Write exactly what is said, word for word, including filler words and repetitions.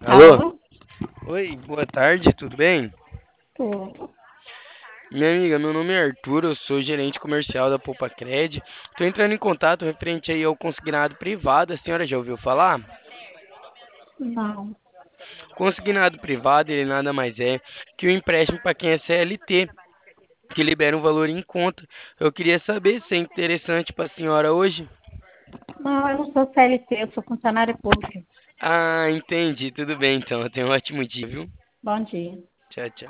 Alô? Alô? Oi, boa tarde, tudo bem? Tudo. Minha amiga, meu nome é Arthur, eu sou gerente comercial da Poupa Cred. Estou entrando em contato referente aí ao consignado privado, a senhora já ouviu falar? Não. Consignado privado, ele nada mais é que o empréstimo para quem é C L T, que libera um valor em conta. Eu queria saber se é interessante para a senhora hoje. Não, eu não sou C L T, eu sou funcionária pública. Ah, entendi, tudo bem então, tenha um ótimo dia, viu? Bom dia. Tchau, tchau.